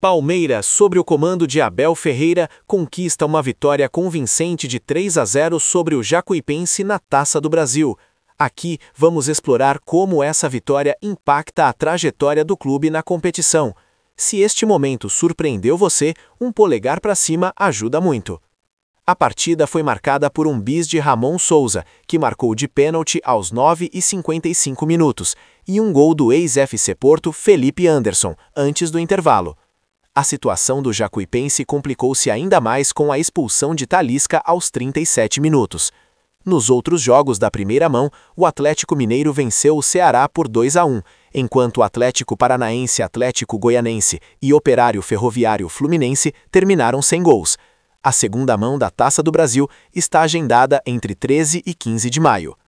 Palmeiras, sob o comando de Abel Ferreira, conquista uma vitória convincente de 3-0 sobre o Jacuipense na Taça do Brasil. Aqui vamos explorar como essa vitória impacta a trajetória do clube na competição. Se este momento surpreendeu você, um polegar para cima ajuda muito. A partida foi marcada por um bis de Ramon Souza, que marcou de pênalti aos 9:55 minutos, e um gol do ex-FC Porto Felipe Anderson, antes do intervalo. A situação do Jacuipense complicou-se ainda mais com a expulsão de Talisca aos 37 minutos. Nos outros jogos da primeira mão, o Atlético Mineiro venceu o Ceará por 2-1, enquanto o Atlético Paranaense, Atlético Goianense e Operário Ferroviário Fluminense terminaram sem gols. A segunda mão da Taça do Brasil está agendada entre 13 e 15 de maio.